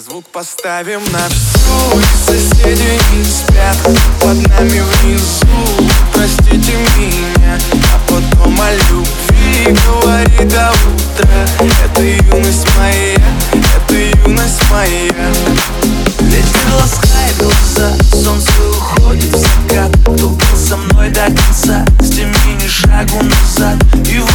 Звук поставим на всю, и соседи не спят под нами внизу. Простите меня, а потом о любви говори до утра. Это юность моя, это юность моя. Ветер ласкает глаза, солнце уходит в закат. Кто был со мной до конца, сними ни шагу назад. И